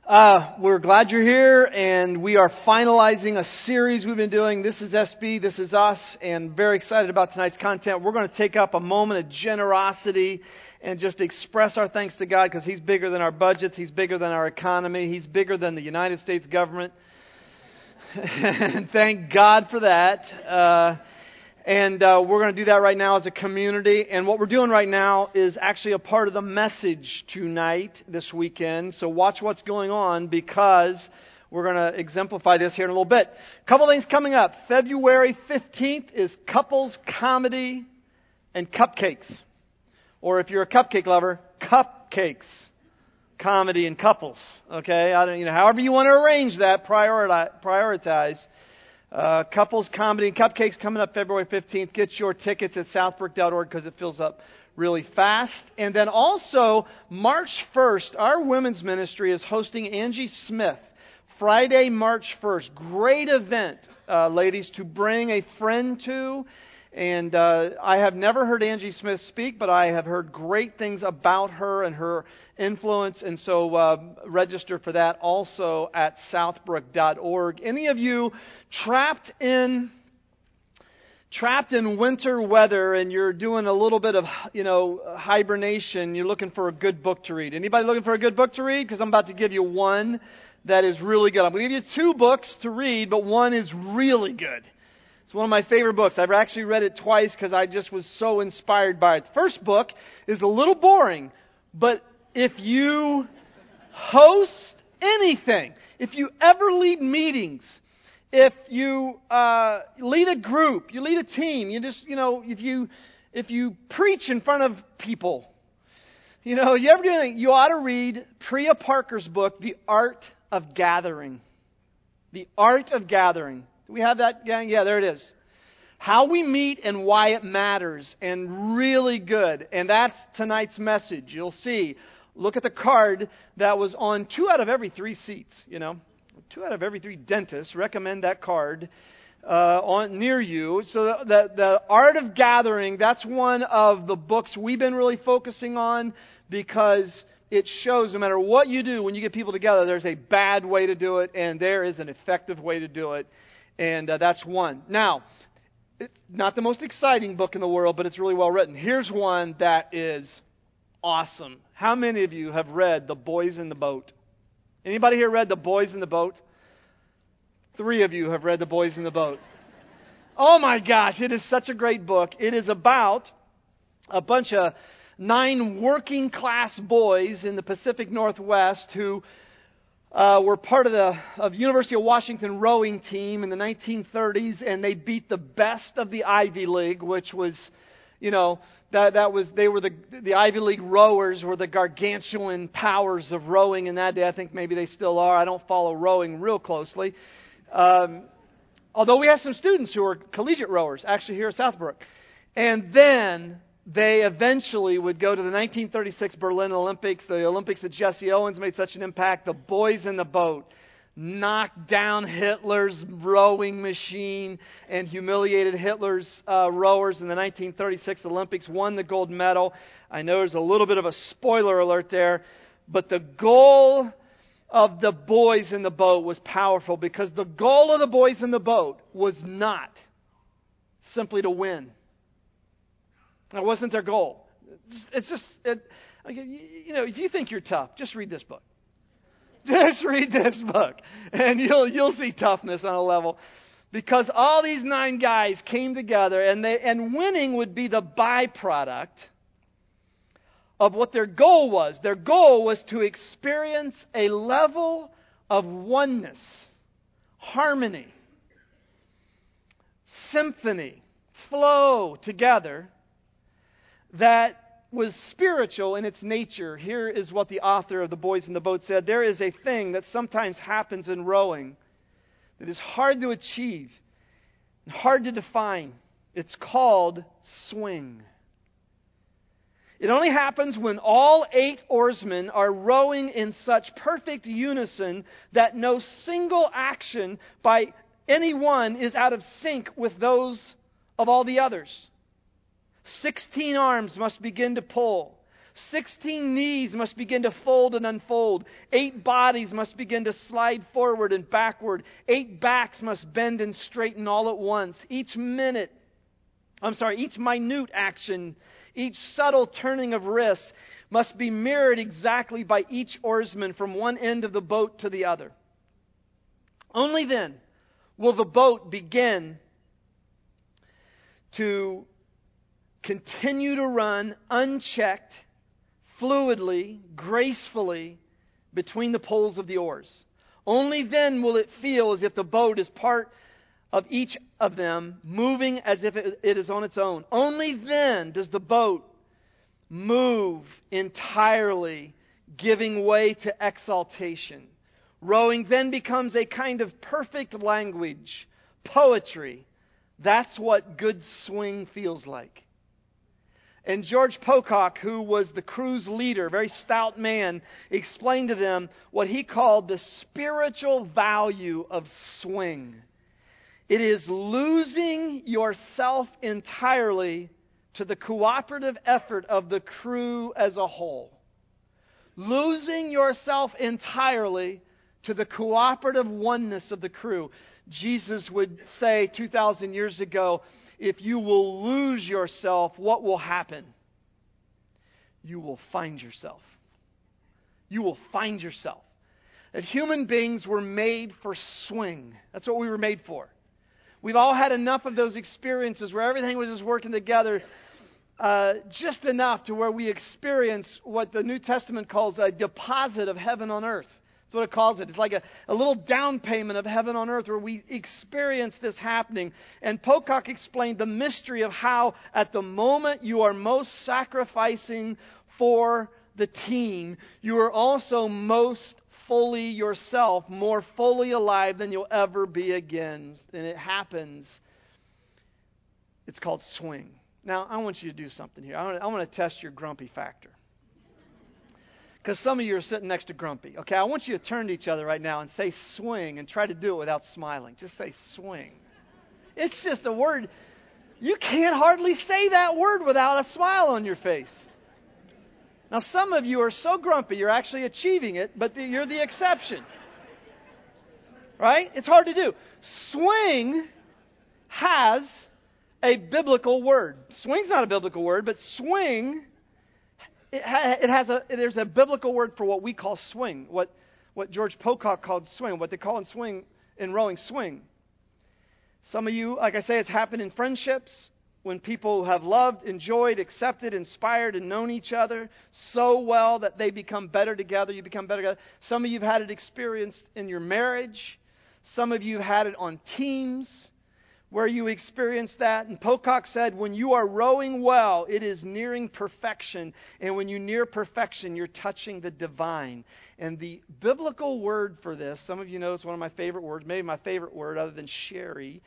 We're glad you're here, and we are finalizing a series we've been doing. This is SB, this is us, and very excited about tonight's content. We're going to take up a moment of generosity and just express our thanks to God because He's bigger than our budgets, He's bigger than our economy, He's bigger than the United States government. And thank God for that. And we're going to do that right now as a community. And what we're doing right now is actually a part of the message tonight, this weekend. So watch what's going on because we're going to exemplify this here in a little bit. A couple things coming up. February 15th is Couples Comedy and Cupcakes. Or if you're a cupcake lover, Cupcakes. Comedy and couples. Okay? However you want to arrange that, prioritize. Couples, Comedy, and Cupcakes coming up February 15th. Get your tickets at southbrook.org because it fills up really fast. And then also, March 1st, our women's ministry is hosting Angie Smith. Friday, March 1st. Great event, ladies, to bring a friend to. And I have never heard Angie Smith speak, but I have heard great things about her and her influence. And so register for that also at southbrook.org. Any of you trapped in winter weather and you're doing a little bit of, hibernation, you're looking for a good book to read. Anybody looking for a good book to read? Because I'm about to give you one that is really good. I'm going to give you two books to read, but one is really good. It's one of my favorite books. I've actually read it twice because I just was so inspired by it. The first book is a little boring, but if you host anything, if you ever lead meetings, if you lead a group, you lead a team, if you preach in front of people, you ever do anything, you ought to read Priya Parker's book, The Art of Gathering. The Art of Gathering. Do we have that, gang? Yeah, there it is. How we meet and why it matters, and really good. And that's tonight's message. You'll see. Look at the card that was on 2 out of every 3 seats. 2 out of every 3 dentists recommend that card near you. So the Art of Gathering, that's one of the books we've been really focusing on because it shows no matter what you do when you get people together, there's a bad way to do it and there is an effective way to do it. And that's one. Now, it's not the most exciting book in the world, but it's really well written. Here's one that is awesome. How many of you have read The Boys in the Boat? Anybody here read The Boys in the Boat? 3 of you have read The Boys in the Boat. Oh my gosh, it is such a great book. It is about a bunch of 9 working class boys in the Pacific Northwest who were part of the University of Washington rowing team in the 1930s, and they beat the best of the Ivy League, which was, they were the Ivy League rowers were the gargantuan powers of rowing in that day. I think maybe they still are. I don't follow rowing real closely. Although we have some students who are collegiate rowers, actually here at Southbrook. And then they eventually would go to the 1936 Berlin Olympics, the Olympics that Jesse Owens made such an impact. The Boys in the Boat knocked down Hitler's rowing machine and humiliated Hitler's rowers in the 1936 Olympics, won the gold medal. I know there's a little bit of a spoiler alert there, but the goal of the Boys in the Boat was powerful because the goal of the Boys in the Boat was not simply to win. That wasn't their goal. If you think you're tough, just read this book. Just read this book, and you'll see toughness on a level. Because all these 9 guys came together, and winning would be the byproduct of what their goal was. Their goal was to experience a level of oneness, harmony, symphony, flow together that was spiritual in its nature. Here is what the author of The Boys in the Boat said. There is a thing that sometimes happens in rowing that is hard to achieve and hard to define. It's called swing. It only happens when all 8 oarsmen are rowing in such perfect unison that no single action by anyone is out of sync with those of all the others. 16 arms must begin to pull. 16 knees must begin to fold and unfold. 8 bodies must begin to slide forward and backward. 8 backs must bend and straighten all at once. Each minute each minute action, each subtle turning of wrists must be mirrored exactly by each oarsman from one end of the boat to the other. Only then will the boat begin to continue to run unchecked, fluidly, gracefully between the poles of the oars. Only then will it feel as if the boat is part of each of them, moving as if it is on its own. Only then does the boat move entirely, giving way to exaltation. Rowing then becomes a kind of perfect language, poetry. That's what good swing feels like. And George Pocock, who was the crew's leader, a very stout man, explained to them what he called the spiritual value of swing. It is losing yourself entirely to the cooperative effort of the crew as a whole. Losing yourself entirely to the cooperative oneness of the crew. Jesus would say 2,000 years ago, if you will lose yourself, what will happen? You will find yourself. You will find yourself. That human beings were made for swing. That's what we were made for. We've all had enough of those experiences where everything was just working together just enough to where we experience what the New Testament calls a deposit of heaven on earth. That's what it calls it. It's like a little down payment of heaven on earth where we experience this happening. And Pocock explained the mystery of how at the moment you are most sacrificing for the team, you are also most fully yourself, more fully alive than you'll ever be again. And it happens. It's called swing. Now, I want you to do something here. I want to test your grumpy factor. Because some of you are sitting next to grumpy. Okay, I want you to turn to each other right now and say swing and try to do it without smiling. Just say swing. It's just a word. You can't hardly say that word without a smile on your face. Now, some of you are so grumpy you're actually achieving it, but you're the exception. Right? It's hard to do. Swing has a biblical word. Swing's not a biblical word, but swing, there's a biblical word for what we call swing, what George Pocock called swing, what they call in rowing swing. Some of you, like I say, it's happened in friendships when people have loved, enjoyed, accepted, inspired, and known each other so well that they become better together. You become better together. Some of you have had it experienced in your marriage. Some of you have had it on teams where you experience that. And Pocock said, when you are rowing well, it is nearing perfection. And when you near perfection, you're touching the divine. And the biblical word for this, some of you know it's one of my favorite words, maybe my favorite word other than Sherry.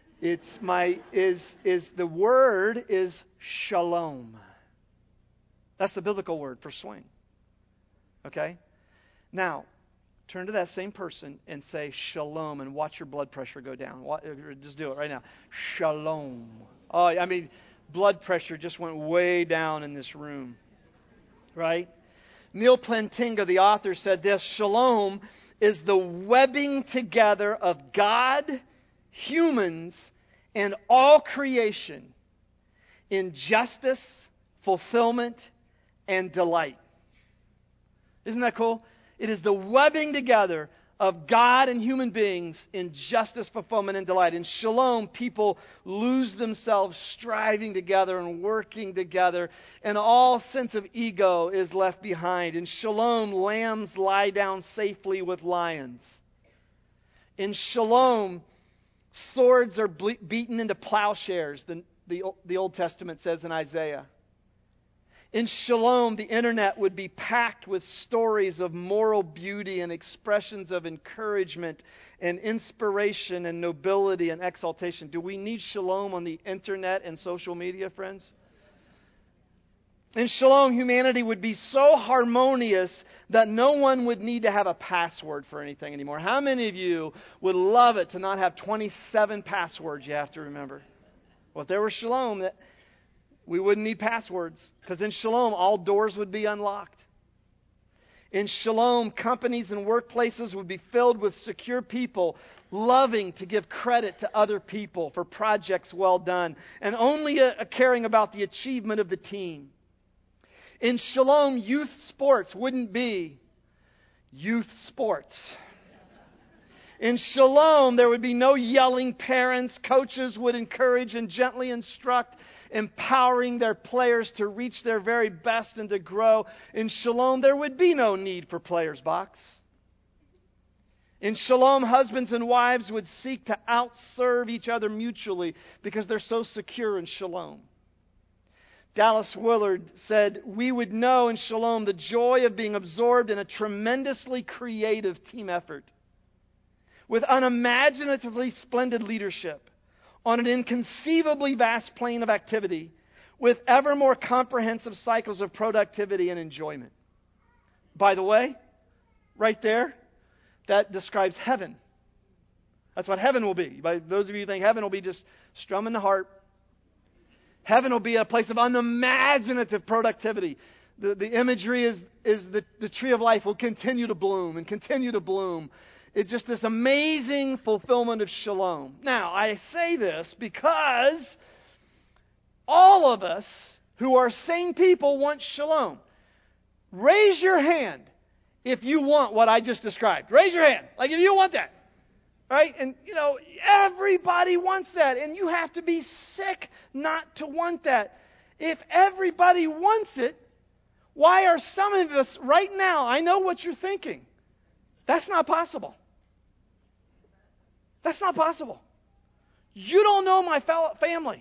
The word is shalom. That's the biblical word for swing. Okay? Now, turn to that same person and say shalom and watch your blood pressure go down. Just do it right now. Shalom. Oh, I mean, blood pressure just went way down in this room. Right? Neil Plantinga, the author, said this: shalom is the webbing together of God, humans, and all creation in justice, fulfillment, and delight. Isn't that cool? It is the webbing together of God and human beings in justice, fulfillment, and delight. In shalom, people lose themselves striving together and working together, and all sense of ego is left behind. In shalom, lambs lie down safely with lions. In shalom, swords are beaten into plowshares, the Old Testament says in Isaiah. In shalom, the internet would be packed with stories of moral beauty and expressions of encouragement and inspiration and nobility and exaltation. Do we need shalom on the internet and social media, friends? In shalom, humanity would be so harmonious that no one would need to have a password for anything anymore. How many of you would love it to not have 27 passwords you have to remember? Well, if there were shalom, We wouldn't need passwords, because in Shalom, all doors would be unlocked. In Shalom, companies and workplaces would be filled with secure people, loving to give credit to other people for projects well done, and only caring about the achievement of the team. In Shalom, youth sports wouldn't be youth sports. In Shalom, there would be no yelling parents. Coaches would encourage and gently instruct, empowering their players to reach their very best and to grow. In Shalom, there would be no need for players' box. In Shalom, husbands and wives would seek to outserve each other mutually because they're so secure in Shalom. Dallas Willard said, "We would know in Shalom the joy of being absorbed in a tremendously creative team effort, with unimaginatively splendid leadership, on an inconceivably vast plane of activity, with ever more comprehensive cycles of productivity and enjoyment." By the way, right there, that describes heaven. That's what heaven will be. By those of you who think heaven will be just strumming the harp, heaven will be a place of unimaginative productivity. The imagery is the tree of life will continue to bloom and continue to bloom. It's just this amazing fulfillment of Shalom. Now, I say this because all of us who are sane people want Shalom. Raise your hand if you want what I just described. Raise your hand. Like if you want that. Right? And, everybody wants that. And you have to be sick not to want that. If everybody wants it, why are some of us right now, I know what you're thinking. That's not possible. That's not possible. You don't know my family.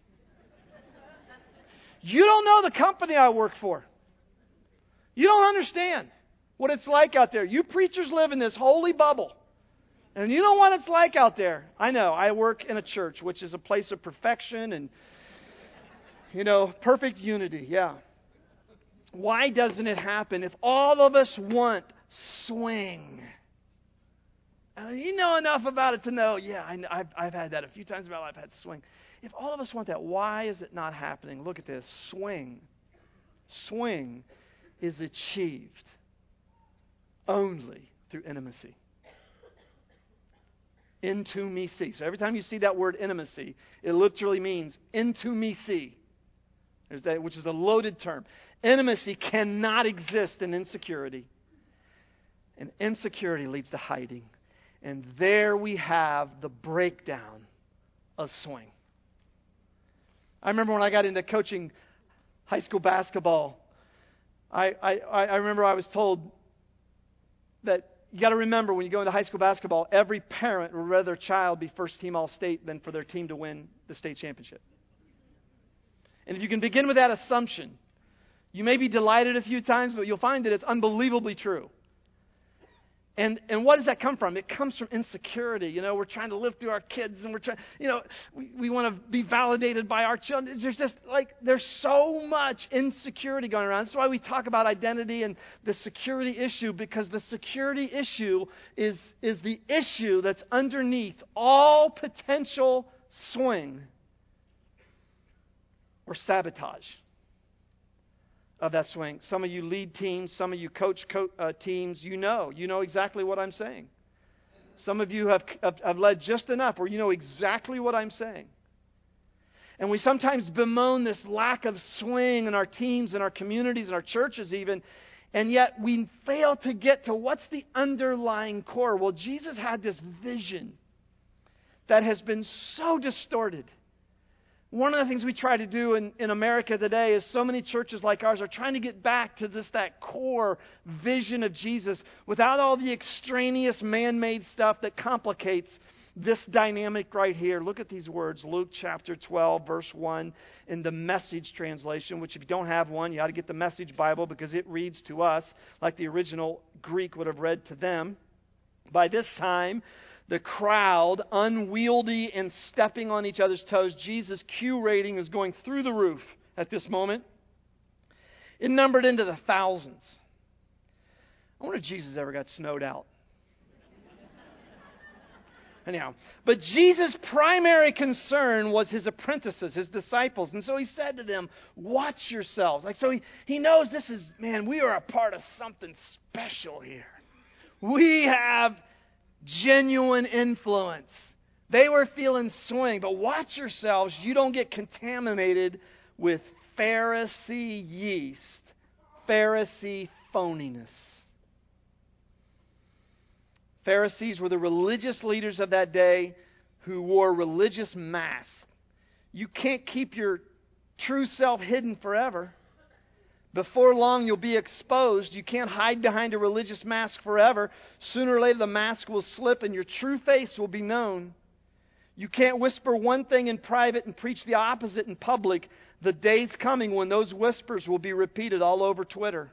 You don't know the company I work for. You don't understand what it's like out there. You preachers live in this holy bubble. And you know what it's like out there. I know. I work in a church, which is a place of perfection and, perfect unity. Yeah. Why doesn't it happen if all of us want swing? You know enough about it to know, I've had that a few times in my life. I've had swing. If all of us want that, why is it not happening? Look at this. Swing. Swing is achieved only through intimacy. Intimacy. So every time you see that word intimacy, it literally means intimacy. There's that, which is a loaded term. Intimacy cannot exist in insecurity. And insecurity leads to hiding. And there we have the breakdown of swing. I remember when I got into coaching high school basketball, I remember I was told that you got to remember when you go into high school basketball, every parent would rather their child be first team All-State than for their team to win the state championship. And if you can begin with that assumption, you may be delighted a few times, but you'll find that it's unbelievably true. And what does that come from? It comes from insecurity. We're trying to live through our kids, and we're trying, we want to be validated by our children. There's so much insecurity going around. That's why we talk about identity and the security issue, because the security issue is the issue that's underneath all potential swing or sabotage of that swing. Some of you lead teams, some of you coach teams, you know exactly what I'm saying. Some of you have led just enough where you know exactly what I'm saying. And we sometimes bemoan this lack of swing in our teams, in our communities, in our churches even, and yet we fail to get to what's the underlying core. Well, Jesus had this vision that has been so distorted. One of the things we try to do in America today is so many churches like ours are trying to get back to that core vision of Jesus without all the extraneous man-made stuff that complicates this dynamic right here. Look at these words, Luke chapter 12, verse 1 in the Message translation, which if you don't have one, you ought to get the Message Bible because it reads to us like the original Greek would have read to them. By this time, the crowd, unwieldy and stepping on each other's toes. Jesus' Q rating is going through the roof at this moment. It numbered into the thousands. I wonder if Jesus ever got snowed out. Anyhow, but Jesus' primary concern was his apprentices, his disciples. And so he said to them, watch yourselves. Like, so he knows this is, man, we are a part of something special here. We have genuine influence. They were feeling swing, but watch yourselves. You don't get contaminated with Pharisee yeast, Pharisee phoniness. Pharisees were the religious leaders of that day who wore religious masks. You can't keep your true self hidden forever. Before long, you'll be exposed. You can't hide behind a religious mask forever. Sooner or later, the mask will slip and your true face will be known. You can't whisper one thing in private and preach the opposite in public. The day's coming when those whispers will be repeated all over Twitter.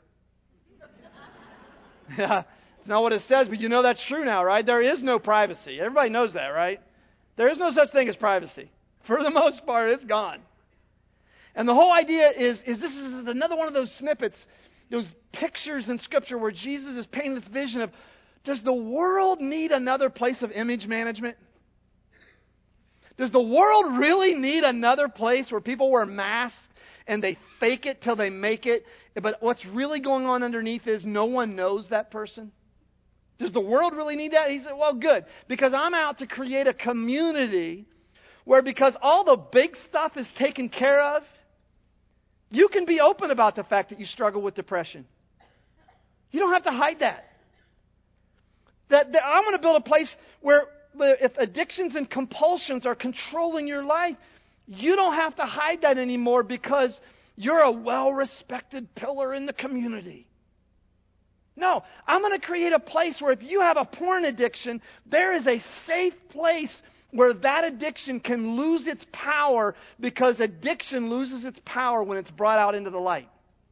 Yeah. It's not what it says, but you know that's true now, right? There is no privacy. Everybody knows that, right? There is no such thing as privacy. For the most part, it's gone. And the whole idea is this is another one of those snippets, those pictures in Scripture where Jesus is painting this vision of, does the world need another place of image management? Does the world really need another place where people wear masks and they fake it till they make it, but what's really going on underneath is no one knows that person? Does the world really need that? He said, well, good, because I'm out to create a community where, because all the big stuff is taken care of, you can be open about the fact that you struggle with depression. You don't have to hide that. That I'm going to build a place where if addictions and compulsions are controlling your life, you don't have to hide that anymore because you're a well-respected pillar in the community. No, I'm going to create a place where if you have a porn addiction, there is a safe place where that addiction can lose its power, because addiction loses its power when it's brought out into the light.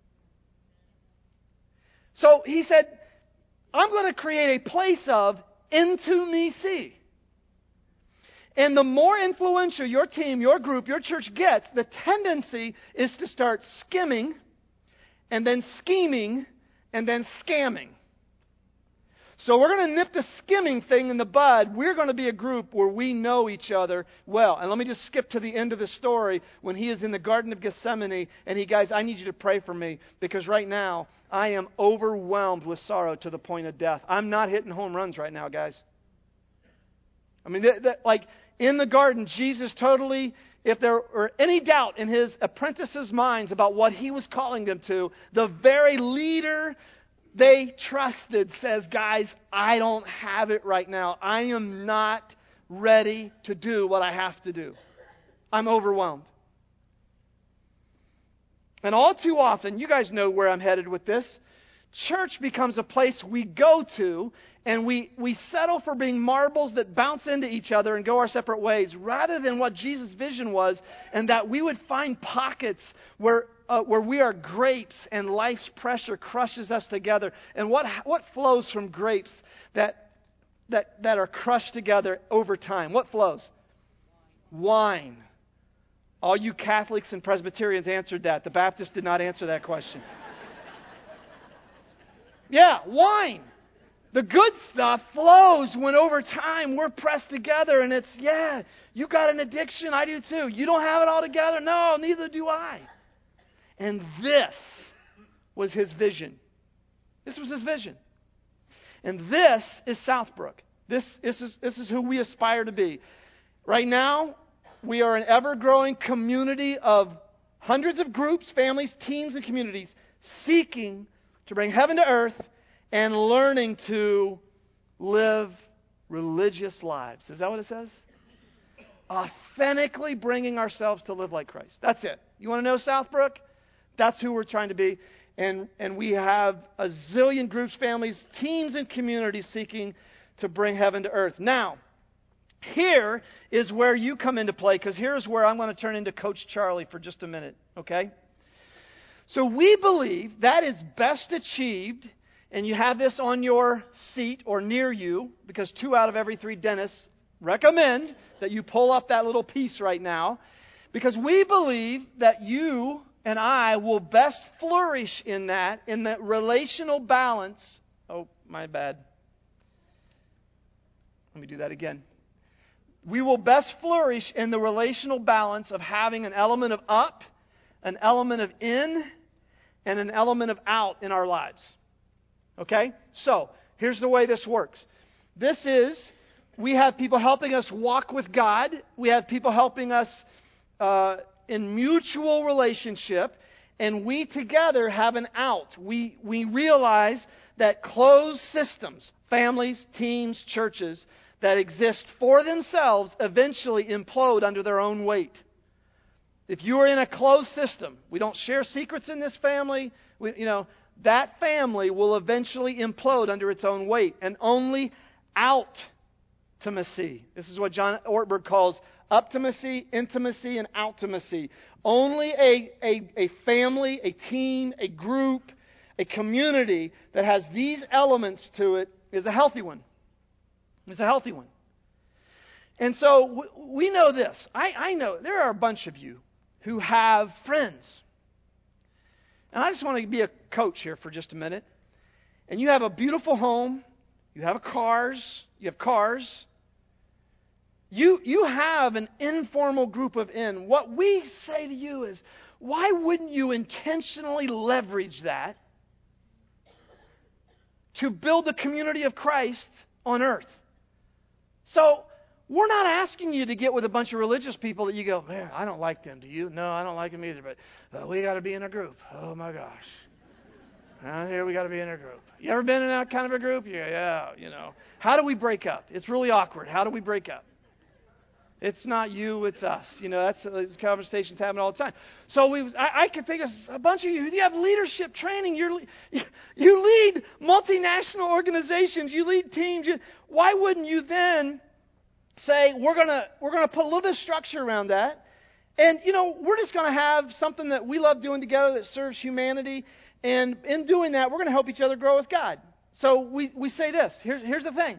So he said, I'm going to create a place of intimacy. And the more influential your team, your group, your church gets, the tendency is to start skimming and then scheming and then scamming. So we're going to nip the skimming thing in the bud. We're going to be a group where we know each other well. And let me just skip to the end of the story when he is in the Garden of Gethsemane and guys, I need you to pray for me because right now I am overwhelmed with sorrow to the point of death. I'm not hitting home runs right now, guys. I mean, like in the garden, Jesus totally, if there were any doubt in his apprentices' minds about what he was calling them to, the very leader they trusted says, guys, I don't have it right now. I am not ready to do what I have to do. I'm overwhelmed. And all too often, you guys know where I'm headed with this, church becomes a place we go to and we settle for being marbles that bounce into each other and go our separate ways, rather than what Jesus' vision was, and that we would find pockets where we are grapes and life's pressure crushes us together. And what flows from grapes that are crushed together over time? What flows? Wine. All you Catholics and Presbyterians answered that. The Baptists did not answer that question. Yeah, wine. The good stuff flows when over time we're pressed together and it's, yeah, you got an addiction, I do too. You don't have it all together? No, neither do I. And this was his vision. This was his vision. And this is Southbrook. This is who we aspire to be. Right now, we are an ever-growing community of hundreds of groups, families, teams, and communities seeking to bring heaven to earth and learning to live religious lives. Is that what it says? Authentically bringing ourselves to live like Christ. That's it. You want to know Southbrook? That's who we're trying to be. And we have a zillion groups, families, teams, and communities seeking to bring heaven to earth. Now, here is where you come into play, because here's where I'm going to turn into Coach Charlie for just a minute, okay? So we believe that is best achieved, and you have this on your seat or near you, because 2 out of every 3 dentists recommend that you pull up that little piece right now, because we believe that you and I will best flourish in that relational balance. Oh, my bad. Let me do that again. We will best flourish in the relational balance of having an element of up, an element of in, and an element of out in our lives. Okay? So, here's the way this works. We have people helping us walk with God. We have people helping us in mutual relationship. And we together have an out. We realize that closed systems, families, teams, churches, that exist for themselves eventually implode under their own weight. If you are in a closed system, we don't share secrets in this family, that family will eventually implode under its own weight. And only outtimacy. This is what John Ortberg calls optimacy, intimacy, and outtimacy. Only a family, a team, a group, a community that has these elements to it is a healthy one. It's a healthy one. And so we know this. I know there are a bunch of you who have friends. And I just want to be a coach here for just a minute. And you have a beautiful home. You have cars. You have an informal group of in. What we say to you is, why wouldn't you intentionally leverage that to build the community of Christ on earth? So, we're not asking you to get with a bunch of religious people that you go, man, I don't like them. Do you? No, I don't like them either, but we got to be in a group. Oh, my gosh. Around here, we got to be in a group. You ever been in that kind of a group? Yeah. How do we break up? It's really awkward. How do we break up? It's not you, it's us. Those conversations happen all the time. So I could think of a bunch of you. You have leadership training. You lead multinational organizations. You lead teams. Why wouldn't you then say we're gonna put a little bit of structure around that, and we're just gonna have something that we love doing together that serves humanity, and in doing that, we're gonna help each other grow with God. So we say this. Here's the thing: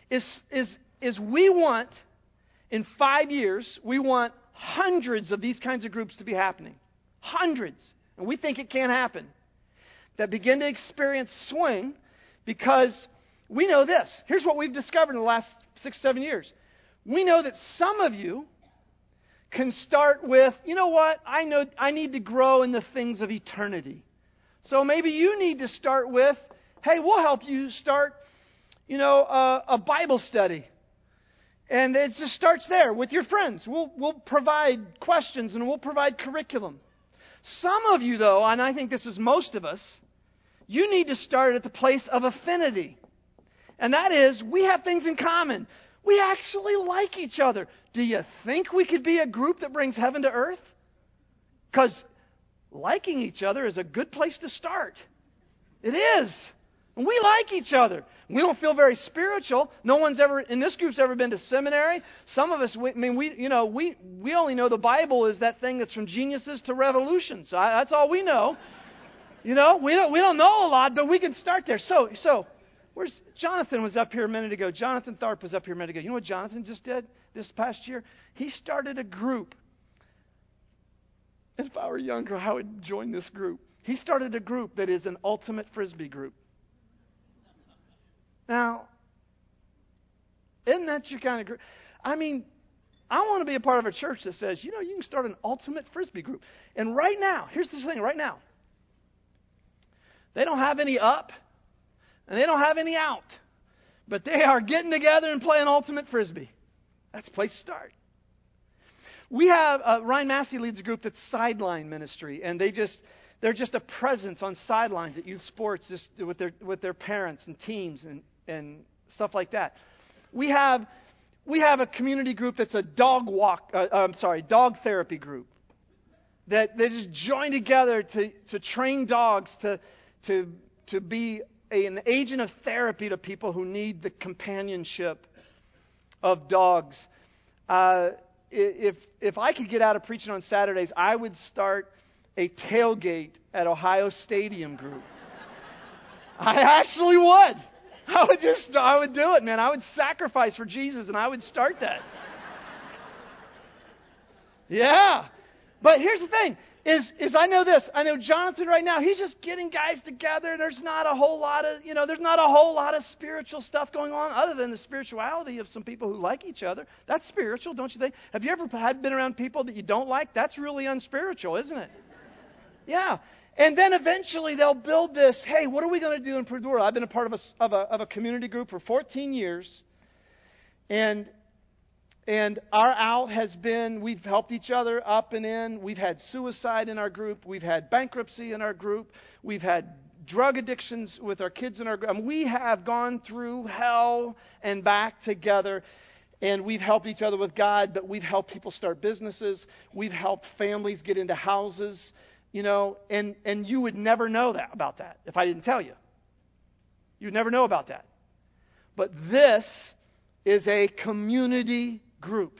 is we want. In 5 years, we want hundreds of these kinds of groups to be happening. Hundreds. And we think it can happen. That begin to experience swing because we know this. Here's what we've discovered in the last 6-7 years. We know that some of you can start with, you know what, I know I need to grow in the things of eternity. So maybe you need to start with, hey, we'll help you start, a Bible study. And it just starts there with your friends. We'll provide questions and we'll provide curriculum. Some of you, though, and I think this is most of us, you need to start at the place of affinity. And that is, we have things in common. We actually like each other. Do you think we could be a group that brings heaven to earth? Because liking each other is a good place to start. It is. And we like each other. We don't feel very spiritual. No one's ever in this group's ever been to seminary. Some of us, we only know the Bible is that thing that's from geniuses to revolutions. So that's all we know. We don't know a lot, but we can start there. So where's Jonathan was up here a minute ago. Jonathan Tharp was up here a minute ago. You know what Jonathan just did this past year? He started a group. If I were younger, I would join this group. He started a group that is an ultimate Frisbee group. Now, isn't that your kind of group? I mean, I want to be a part of a church that says, you can start an ultimate Frisbee group. And right now, here's the thing, right now. They don't have any up, and they don't have any out. But they are getting together and playing ultimate Frisbee. That's a place to start. We have, Ryan Massey leads a group that's Sideline Ministry, and they're just a presence on sidelines at youth sports, just with their parents and teams and stuff like that. We have a community group that's a dog therapy group that they just join together to train dogs to be an agent of therapy to people who need the companionship of dogs. If I could get out of preaching on Saturdays, I would start a tailgate at Ohio Stadium group. I actually would. I would do it, man. I would sacrifice for Jesus and I would start that. Yeah. But here's the thing. is I know this. I know Jonathan right now, he's just getting guys together, and there's not a whole lot of spiritual stuff going on other than the spirituality of some people who like each other. That's spiritual, don't you think? Have you ever been around people that you don't like? That's really unspiritual, isn't it? Yeah. And then eventually they'll build this, hey, what are we going to do to improve the world? I've been a part of a community group for 14 years. And our out has been, we've helped each other up and in. We've had suicide in our group. We've had bankruptcy in our group. We've had drug addictions with our kids in our group. I mean, we have gone through hell and back together. And we've helped each other with God, but we've helped people start businesses. We've helped families get into houses, and you would never know about that if I didn't tell you. You'd never know about that. But this is a community group.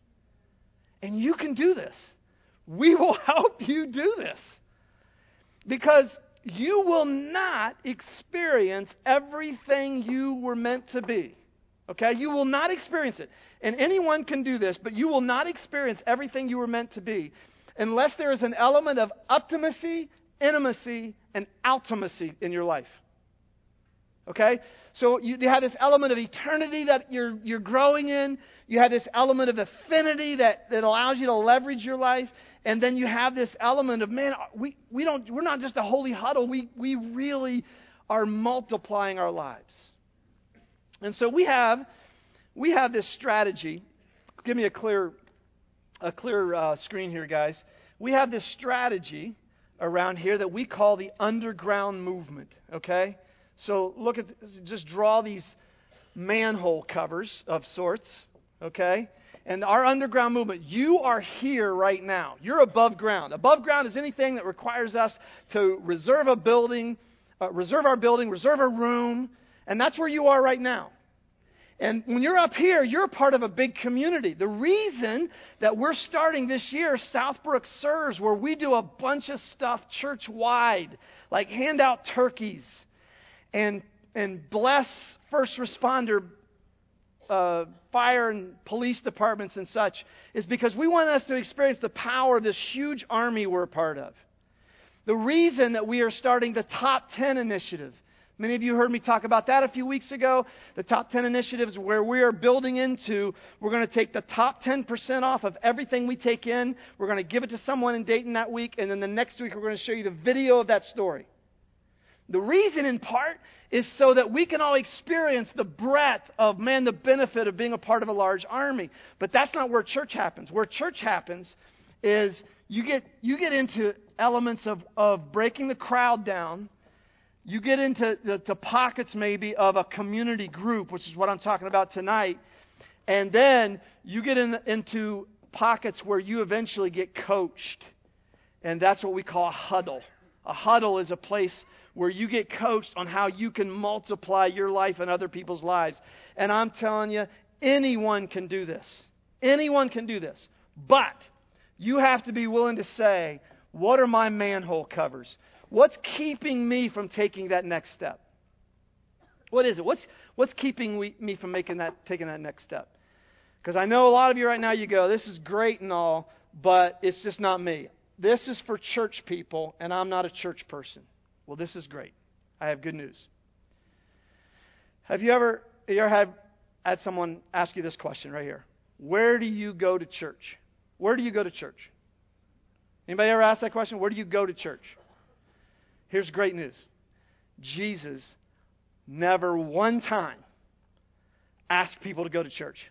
And you can do this. We will help you do this. Because you will not experience everything you were meant to be. Okay? You will not experience it. And anyone can do this, but you will not experience everything you were meant to be unless there is an element of optimacy, intimacy, and ultimacy in your life. Okay? So you have this element of eternity that you're growing in. You have this element of affinity that allows you to leverage your life. And then you have this element of, man, we're not just a holy huddle. We really are multiplying our lives. And so we have this strategy. Give me a clear screen here, guys. We have this strategy around here that we call the underground movement. Okay? So look at, just draw these manhole covers of sorts, okay? And our underground movement, you are here right now. You're above ground. Above ground is anything that requires us to reserve a building, reserve our room, and that's where you are right now. And when you're up here, you're part of a big community. The reason that we're starting this year Southbrook Serves, where we do a bunch of stuff church-wide, like hand out turkeys, and bless first responder, fire and police departments and such, is because we want us to experience the power of this huge army we're a part of. The reason that we are starting the Top 10 initiative, many of you heard me talk about that a few weeks ago. The Top 10 initiative is where we are building into, we're going to take the top 10% off of everything we take in. We're going to give it to someone in Dayton that week, and then the next week we're going to show you the video of that story. The reason, in part, is so that we can all experience the breadth of, the benefit of being a part of a large army. But that's not where church happens. Where church happens is you get into elements of breaking the crowd down. You get into the pockets maybe of a community group, which is what I'm talking about tonight. And then you get into pockets where you eventually get coached. And that's what we call a huddle. A huddle is a place where you get coached on how you can multiply your life and other people's lives. And I'm telling you, anyone can do this. Anyone can do this. But you have to be willing to say, what are my manhole covers? What's keeping me from taking that next step? What is it? What's keeping me from taking that next step? Because I know a lot of you right now, you go, this is great and all, but it's just not me. This is for church people, and I'm not a church person. Well, this is great. I have good news. Have you ever had someone ask you this question right here? Where do you go to church? Where do you go to church? Anybody ever ask that question? Where do you go to church? Here's great news. Jesus never one time asked people to go to church.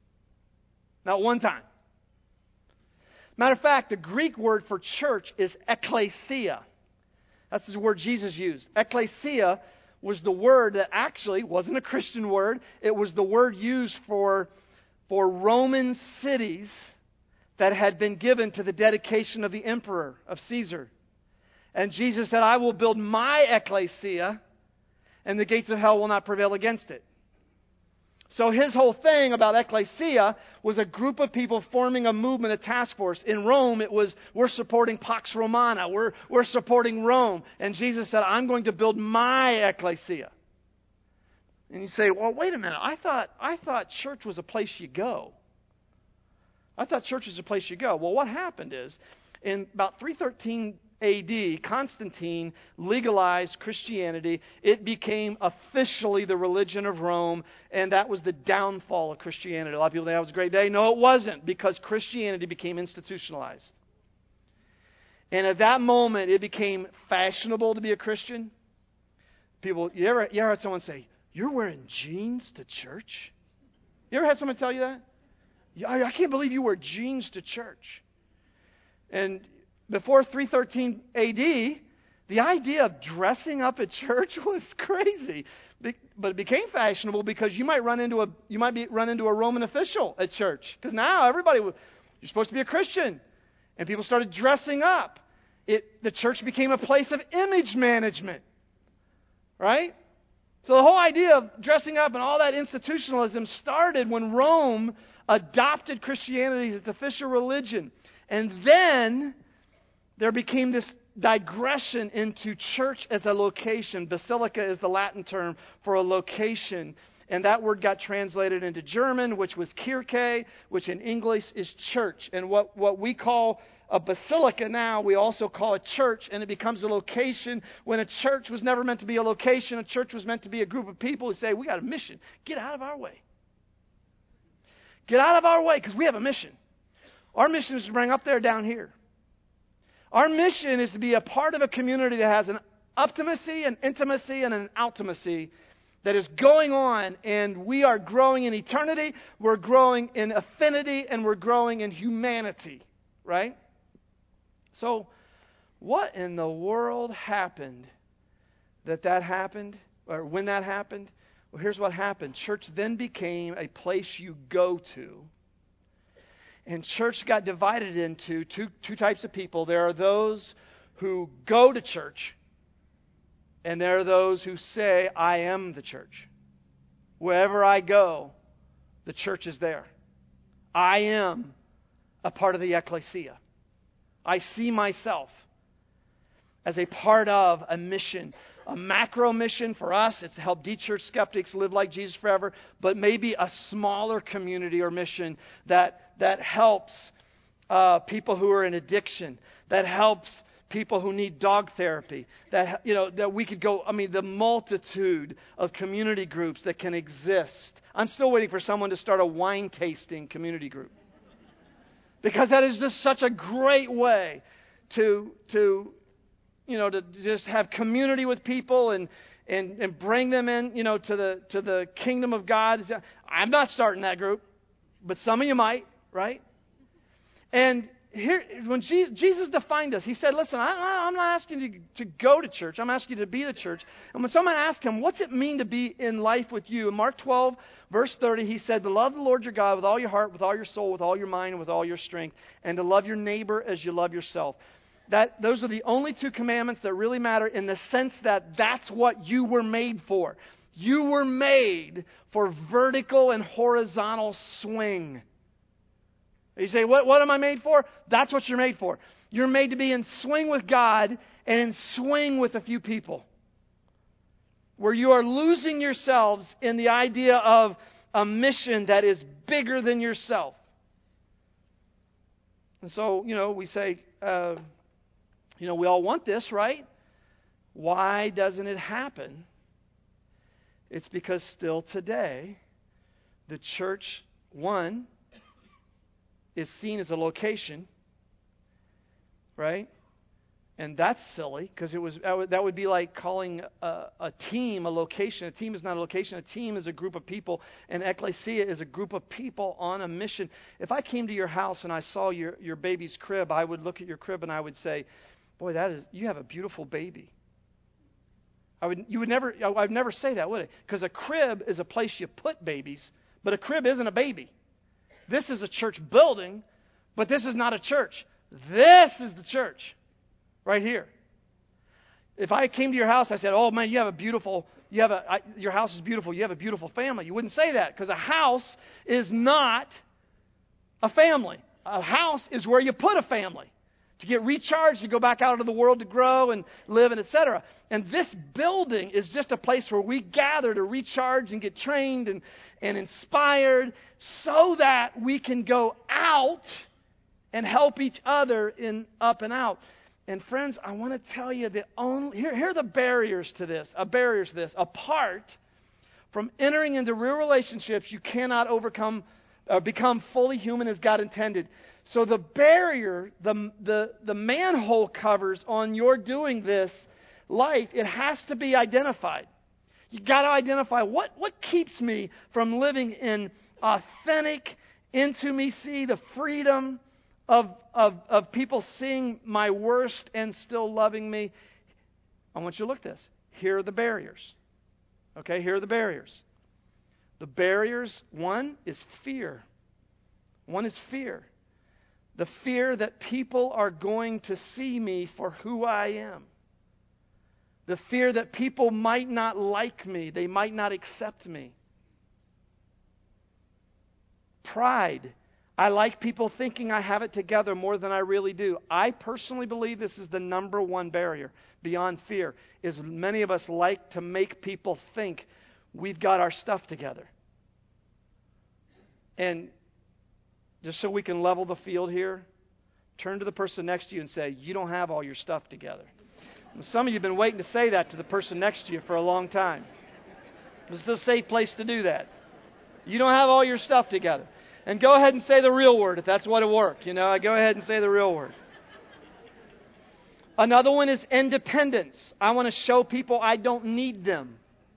Not one time. Matter of fact, the Greek word for church is ekklesia. That's the word Jesus used. Ekklesia was the word that actually wasn't a Christian word. It was the word used for Roman cities that had been given to the dedication of the emperor, of Caesar. And Jesus said, I will build my ekklesia, and the gates of hell will not prevail against it. So his whole thing about ekklesia was a group of people forming a movement, a task force. In Rome, it was, we're supporting Pax Romana. We're supporting Rome. And Jesus said, I'm going to build my ekklesia. And you say, well, wait a minute. I thought church was a place you go. I thought church was a place you go. Well, what happened is in about 313 AD, Constantine legalized Christianity. It became officially the religion of Rome, and that was the downfall of Christianity. A lot of people think that was a great day. No, it wasn't, because Christianity became institutionalized. And at that moment, it became fashionable to be a Christian. People, you ever heard someone say, "You're wearing jeans to church?" You ever had someone tell you that? I can't believe you wear jeans to church. And before 313 AD, the idea of dressing up at church was crazy. But it became fashionable because you might run into a Roman official at church. Because now you're supposed to be a Christian. And people started dressing up. The church became a place of image management. Right? So the whole idea of dressing up and all that institutionalism started when Rome adopted Christianity as its official religion. And then there became this digression into church as a location. Basilica is the Latin term for a location. And that word got translated into German, which was Kirche, which in English is church. And what we call a basilica now, we also call a church, and it becomes a location. When a church was never meant to be a location, a church was meant to be a group of people who say, "We got a mission. Get out of our way. Get out of our way, because we have a mission. Our mission is to bring up there, down here. Our mission is to be a part of a community that has an optimacy, an intimacy, and an ultimacy that is going on, and we are growing in eternity, we're growing in affinity, and we're growing in humanity." Right? So, what in the world happened that happened, or when that happened? Well, here's what happened. Church then became a place you go to. And church got divided into two types of people. There are those who go to church, and there are those who say, "I am the church. Wherever I go, the church is there. I am a part of the ecclesia. I see myself as a part of a mission." A macro mission for us, it's to help de-church skeptics live like Jesus forever, but maybe a smaller community or mission that helps people who are in addiction, that helps people who need dog therapy, that we could go, the multitude of community groups that can exist. I'm still waiting for someone to start a wine tasting community group. Because that is just such a great way to just have community with people and bring them in, to the kingdom of God. I'm not starting that group, but some of you might, right? And here, when Jesus defined us, he said, "Listen, I'm not asking you to go to church. I'm asking you to be the church." And when someone asked him, "What's it mean to be in life with you?" In Mark 12, verse 30, he said, "To love the Lord your God with all your heart, with all your soul, with all your mind, and with all your strength, and to love your neighbor as you love yourself." Those are the only two commandments that really matter, in the sense that that's what you were made for. You were made for vertical and horizontal swing. You say, what am I made for? That's what you're made for. You're made to be in swing with God and in swing with a few people, where you are losing yourselves in the idea of a mission that is bigger than yourself. And so, we say, we all want this, right? Why doesn't it happen? It's because still today, the church, one, is seen as a location, right? And that's silly, because that would be like calling a team a location. A team is not a location. A team is a group of people. And ecclesia is a group of people on a mission. If I came to your house and I saw your baby's crib, I would look at your crib and I would say, "Boy, you have a beautiful baby." I'd never say that, would I? Because a crib is a place you put babies, but a crib isn't a baby. This is a church building, but this is not a church. This is the church. Right here. If I came to your house, I said, "Oh man, your house is beautiful. You have a beautiful family." You wouldn't say that, because a house is not a family. A house is where you put a family to get recharged, to go back out into the world to grow and live, and etc. And this building is just a place where we gather to recharge and get trained and inspired, so that we can go out and help each other in up and out. And friends, I want to tell you here are the barriers to this. Apart from entering into real relationships, you cannot overcome or become fully human as God intended. So the barrier, the manhole covers on your doing this life, it has to be identified. You got to identify what keeps me from living in authentic intimacy, the freedom of people seeing my worst and still loving me. I want you to look at this. Here are the barriers. Okay, here are the barriers. The barriers, one is fear. One is fear. The fear that people are going to see me for who I am. The fear that people might not like me. They might not accept me. Pride. I like people thinking I have it together more than I really do. I personally believe this is the number one barrier beyond fear, is many of us like to make people think we've got our stuff together. And just so we can level the field here, turn to the person next to you and say, you don't have all your stuff together. And some of you have been waiting to say that to the person next to you for a long time. This is a safe place to do that. You don't have all your stuff together. And go ahead and say the real word if that's what will work. Go ahead and say the real word. Another one is independence. I want to show people I don't need them.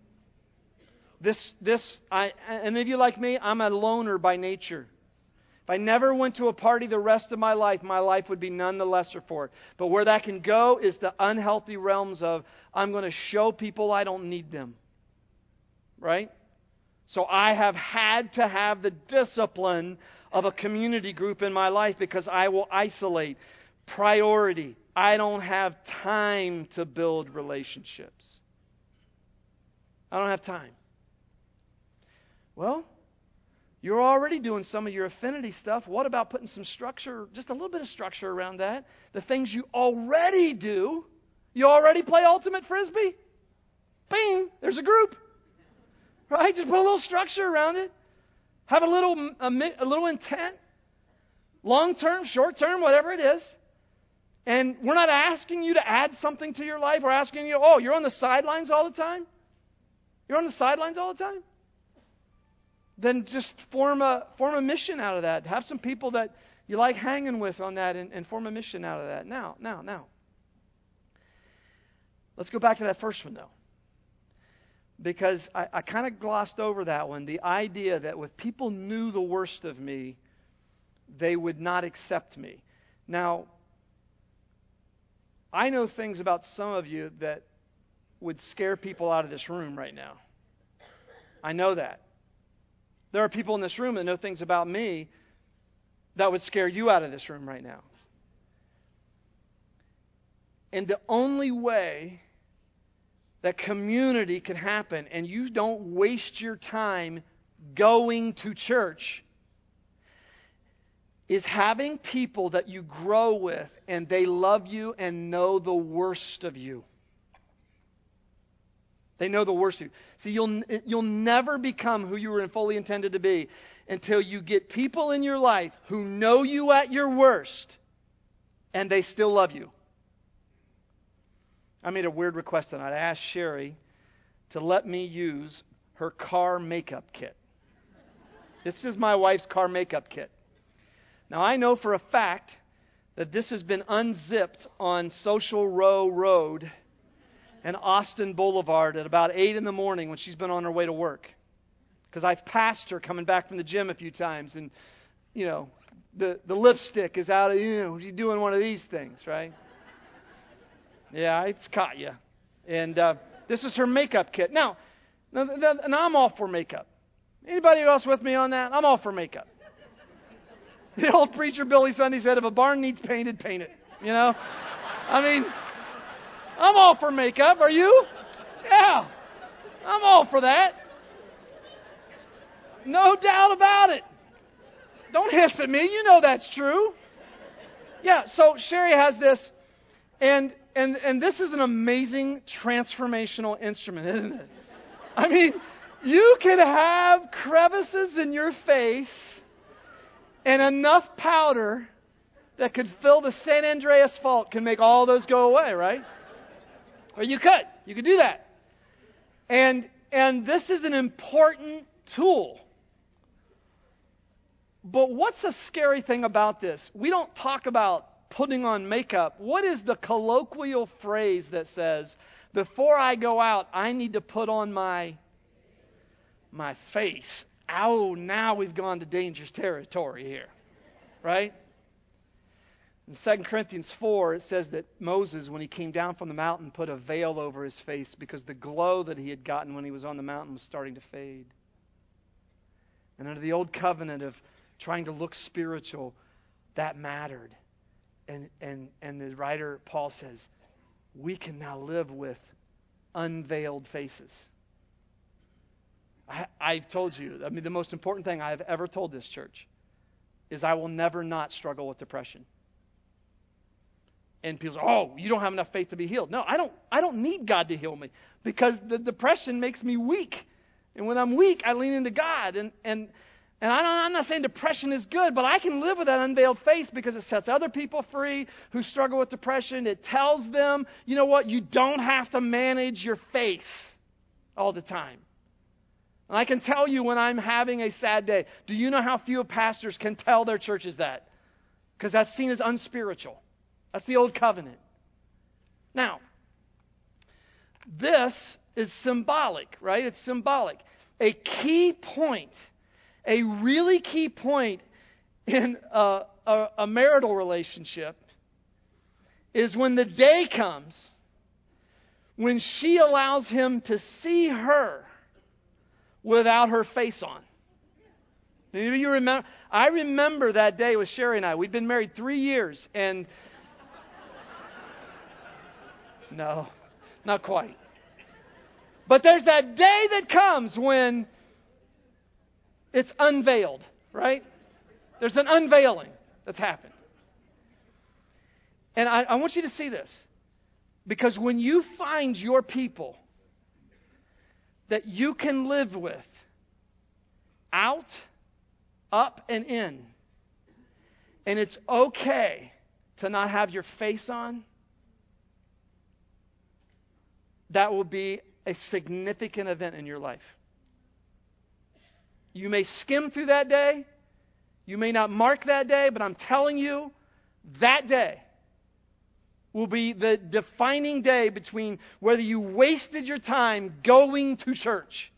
Any of you like me, I'm a loner by nature. If I never went to a party the rest of my life would be none the lesser for it. But where that can go is the unhealthy realms of I'm going to show people I don't need them. Right? So I have had to have the discipline of a community group in my life because I will isolate. Priority. I don't have time to build relationships. I don't have time. Well, you're already doing some of your affinity stuff. What about putting some structure, just a little bit of structure around that? The things you already do. You already play Ultimate Frisbee? Bing! There's a group. Right? Just put a little structure around it. Have a little intent. Long-term, short-term, whatever it is. And we're not asking you to add something to your life. We're asking you, you're on the sidelines all the time? You're on the sidelines all the time? Then just form a mission out of that. Have some people that you like hanging with on that and form a mission out of that. Now. Let's go back to that first one, though. Because I kind of glossed over that one. The idea that if people knew the worst of me, they would not accept me. Now, I know things about some of you that would scare people out of this room right now. I know that. There are people in this room that know things about me that would scare you out of this room right now. And the only way that community can happen and you don't waste your time going to church is having people that you grow with and they love you and know the worst of you. They know the worst of you. See, you'll never become who you were fully intended to be until you get people in your life who know you at your worst and they still love you. I made a weird request tonight. I asked Sherry to let me use her car makeup kit. This is my wife's car makeup kit. Now, I know for a fact that this has been unzipped on Social Row Road and Austin Boulevard at about 8 in the morning when she's been on her way to work. Because I've passed her coming back from the gym a few times and, the lipstick is out of, you're doing one of these things, right? Yeah, I've caught you. And this is her makeup kit. Now, I'm all for makeup. Anybody else with me on that? I'm all for makeup. The old preacher Billy Sunday said, if a barn needs painted, paint it. I'm all for makeup. Are you? Yeah. I'm all for that. No doubt about it. Don't hiss at me. You know that's true. Yeah, so Sherry has this. And this is an amazing transformational instrument, isn't it? You can have crevices in your face and enough powder that could fill the San Andreas Fault can make all those go away, right? Or you could do that. And this is an important tool. But what's the scary thing about this? We don't talk about putting on makeup. What is the colloquial phrase that says, before I go out, I need to put on my face? Oh, now we've gone to dangerous territory here, right? In 2 Corinthians 4, it says that Moses, when he came down from the mountain, put a veil over his face because the glow that he had gotten when he was on the mountain was starting to fade. And under the old covenant of trying to look spiritual, that mattered. And the writer, Paul, says, we can now live with unveiled faces. I've told you, the most important thing I've ever told this church is I will never not struggle with depression. And people say, oh, you don't have enough faith to be healed. No, I don't need God to heal me because the depression makes me weak. And when I'm weak, I lean into God. And I'm not saying depression is good, but I can live with that unveiled face because it sets other people free who struggle with depression. It tells them, you know what, you don't have to manage your face all the time. And I can tell you when I'm having a sad day. Do you know how few pastors can tell their churches that? Because that's seen as unspiritual. That's the old covenant. Now, this is symbolic, right? It's symbolic. A key point, a really key point in a marital relationship is when the day comes when she allows him to see her without her face on. Maybe you remember. I remember that day with Sherry and I. We'd been married 3 years, and no, not quite. But there's that day that comes when it's unveiled, right? There's an unveiling that's happened. And I want you to see this. Because when you find your people that you can live with out, up, and in, and it's okay to not have your face on, that will be a significant event in your life. You may skim through that day. You may not mark that day, but I'm telling you, that day will be the defining day between whether you wasted your time going to church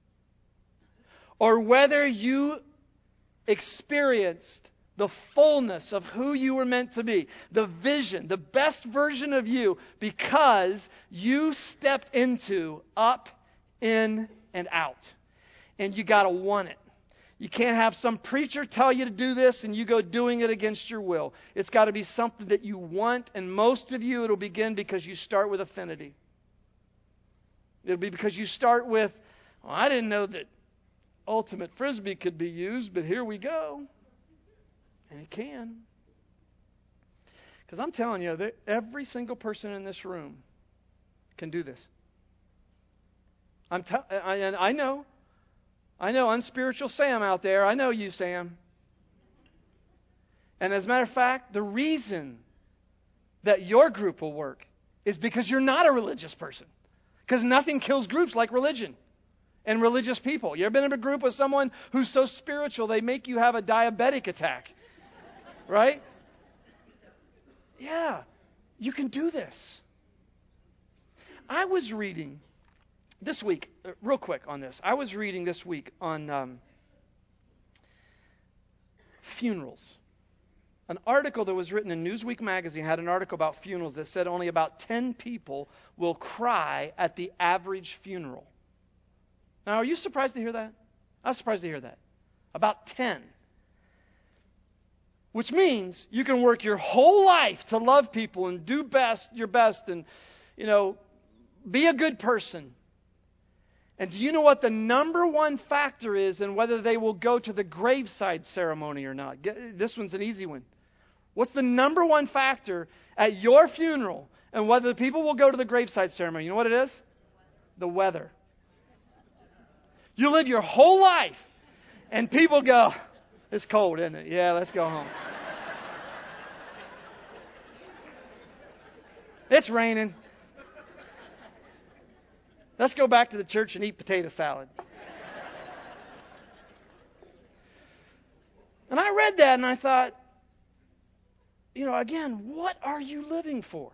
or whether you experienced the fullness of who you were meant to be, the vision, the best version of you, because you stepped into up, in, and out. And you got to want it. You can't have some preacher tell you to do this and you go doing it against your will. It's got to be something that you want, and most of you, it'll begin because you start with affinity. It'll be because you start with, well, I didn't know that ultimate frisbee could be used, but here we go. And it can. Because I'm telling you, that every single person in this room can do this. I know unspiritual Sam out there. I know you, Sam. And as a matter of fact, the reason that your group will work is because you're not a religious person. Because nothing kills groups like religion and religious people. You ever been in a group with someone who's so spiritual they make you have a diabetic attack? Right? Yeah, you can do this. I was reading this week, real quick on this. I was reading this week on funerals. An article that was written in Newsweek magazine had an article about funerals that said only about 10 people will cry at the average funeral. Now, are you surprised to hear that? I was surprised to hear that. About 10. Which means you can work your whole life to love people and do your best and, be a good person. And do you know what the number one factor is in whether they will go to the graveside ceremony or not? This one's an easy one. What's the number one factor at your funeral and whether the people will go to the graveside ceremony? You know what it is? The weather. You live your whole life and people go, it's cold, isn't it? Yeah, let's go home. It's raining. Let's go back to the church and eat potato salad. And I read that and I thought, again, what are you living for?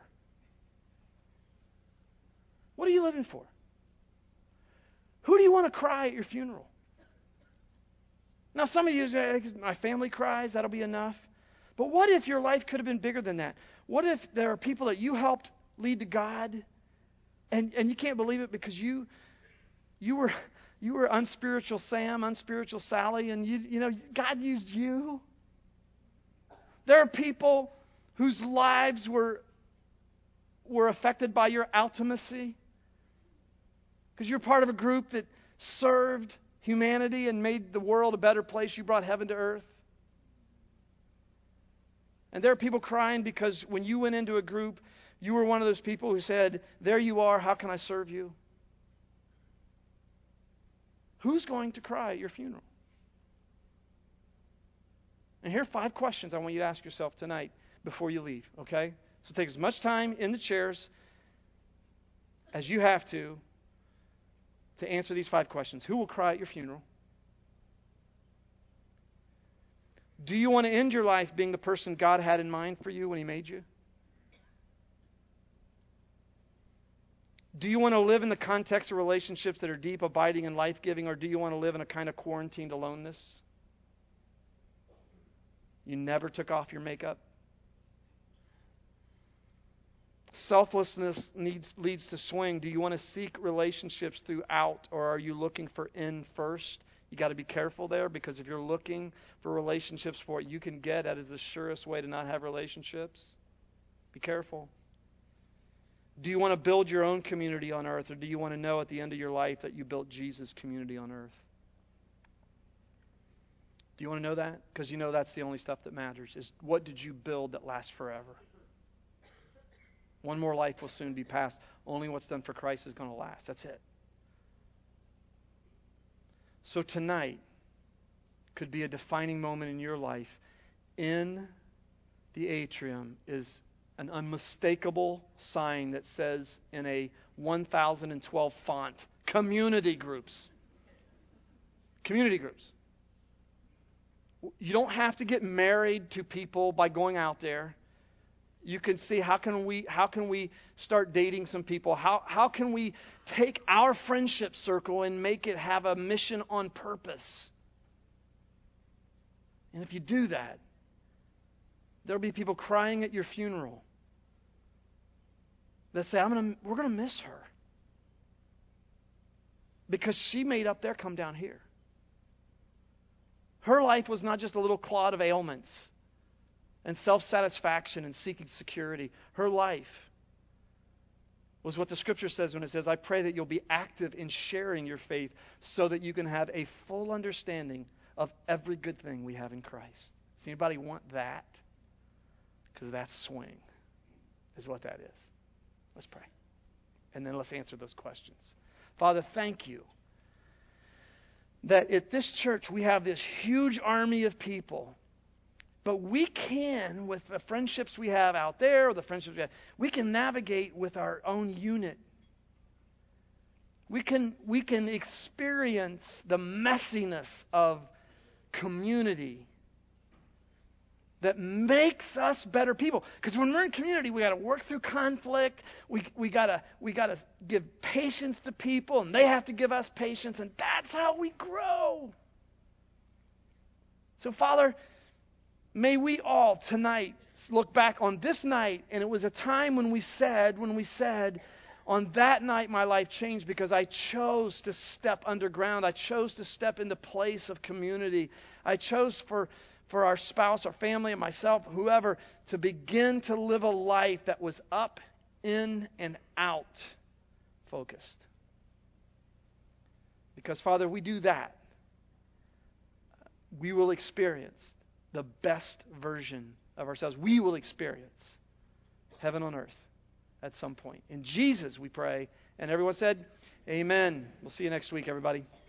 What are you living for? Who do you want to cry at your funeral? Now, some of you say, my family cries, that'll be enough. But what if your life could have been bigger than that? What if there are people that you helped lead to God, and you can't believe it because you were unspiritual Sam, unspiritual Sally, and God used you? There are people whose lives were affected by your ultimacy because you're part of a group that served humanity and made the world a better place. You brought heaven to earth. And there are people crying because when you went into a group, you were one of those people who said, there you are, how can I serve you? Who's going to cry at your funeral? And here are 5 questions I want you to ask yourself tonight before you leave, okay? So take as much time in the chairs as you have to answer these 5 questions. Who will cry at your funeral? Do you want to end your life being the person God had in mind for you when He made you? Do you want to live in the context of relationships that are deep, abiding, and life-giving, or do you want to live in a kind of quarantined aloneness? You never took off your makeup? Selflessness leads to swing. Do you want to seek relationships throughout, or are you looking for in first? You got to be careful there, because if you're looking for relationships for what you can get, that is the surest way to not have relationships. Be careful. Do you want to build your own community on earth, or do you want to know at the end of your life that you built Jesus' community on earth? Do you want to know that? Because you know that's the only stuff that matters, is what did you build that lasts forever? One more life will soon be passed. Only what's done for Christ is going to last. That's it. So tonight could be a defining moment in your life. In the atrium is an unmistakable sign that says in a 1012 font, community groups. Community groups. You don't have to get married to people by going out there. You can see how can we start dating some people? How can we take our friendship circle and make it have a mission on purpose? And if you do that, there'll be people crying at your funeral that say, we're going to miss her. Because she made up there come down here. Her life was not just a little clod of ailments and self-satisfaction and seeking security. Her life was what the Scripture says when it says, I pray that you'll be active in sharing your faith so that you can have a full understanding of every good thing we have in Christ. Does anybody want that? Because that's swing, is what that is. Let's pray. And then let's answer those questions. Father, thank you that at this church we have this huge army of people. But we can, with the friendships we have out there, or the friendships we can navigate with our own unit. We can experience the messiness of community that makes us better people. Because when we're in community, we got to work through conflict. We got to give patience to people, and they have to give us patience, and that's how we grow. So, Father, may we all tonight look back on this night, and it was a time when we said, on that night my life changed because I chose to step underground. I chose to step in the place of community. I chose for our spouse, our family, and myself, whoever, to begin to live a life that was up, in, and out focused. Because, Father, we do that, we will experience the best version of ourselves. We will experience heaven on earth at some point. In Jesus we pray. And everyone said, amen. We'll see you next week, everybody.